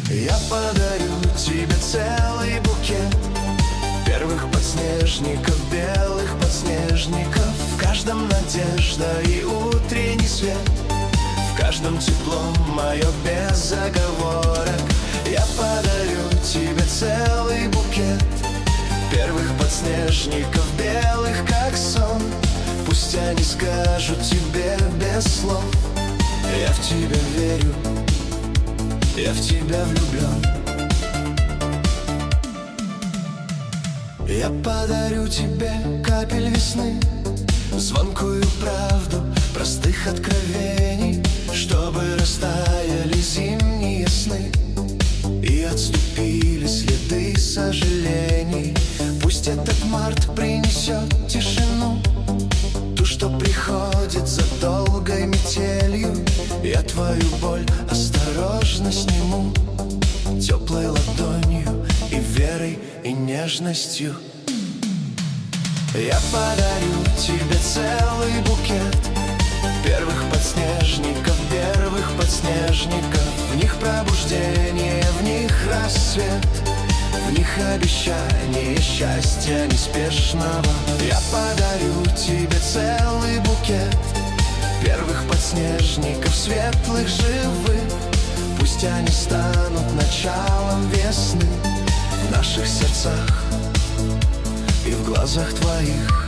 Я подарю тебе целый букет первых подснежников, белых подснежников. В каждом надежда и утренний свет, в каждом тепло мое без оговорок. Я подарю тебе целый букет первых подснежников, белых как сон. Пусть они скажут тебе без слов: я в тебя верю, я в тебя влюблен. Я подарю тебе капель весны, звонкую правду простых откровений, чтобы растаяли зимние сны и отступили следы сожалений. Пусть этот март принесет тишину, ту, что приходит за долгой метелью. Я твою боль осторожно сниму теплой ладонью и верой, и нежностью. Я подарю тебе целый букет первых подснежников, первых подснежников. В них пробуждение, в них рассвет, в них обещание счастья неспешного. Я подарю тебе целый букет первых подснежников, светлых, живых. Пусть они станут началом весны в наших сердцах и в глазах твоих.